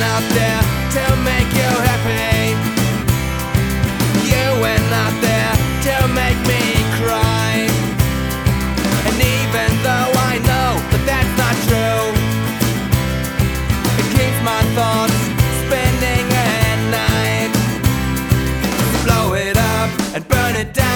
out there to make you happy. You went out there to make me cry. And even though I know that that's not true, it keeps my thoughts spinning at night. Blow it up and burn it down.